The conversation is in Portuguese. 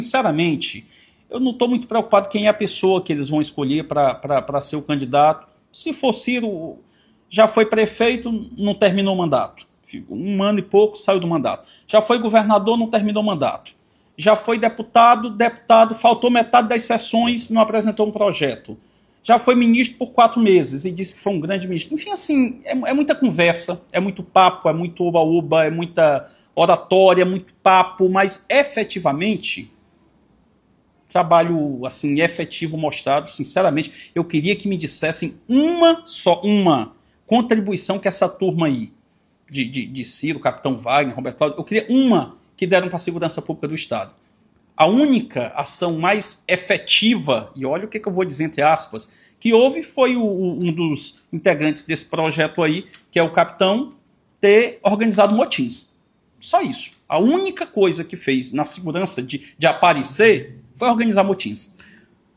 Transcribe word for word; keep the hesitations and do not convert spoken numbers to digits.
Sinceramente, eu não estou muito preocupado quem é a pessoa que eles vão escolher para ser o candidato. Se for Ciro, já foi prefeito, não terminou o mandato. Um ano e pouco saiu do mandato. Já foi governador, não terminou o mandato. Já foi deputado, deputado, faltou metade das sessões, não apresentou um projeto. Já foi ministro por quatro meses e disse que foi um grande ministro. Enfim, assim, é, é muita conversa, é muito papo, é muito oba-oba, é muita oratória, é muito papo, mas efetivamente, trabalho assim, efetivo mostrado, sinceramente, eu queria que me dissessem uma só, uma contribuição que essa turma aí, de, de, de Ciro, Capitão Wagner, Roberto Cláudio, eu queria uma que deram para a segurança pública do Estado. A única ação mais efetiva, e olha o que, que eu vou dizer entre aspas, que houve foi o, um dos integrantes desse projeto aí, que é o capitão, ter organizado motins. Só isso. A única coisa que fez na segurança de, de aparecer foi organizar motins.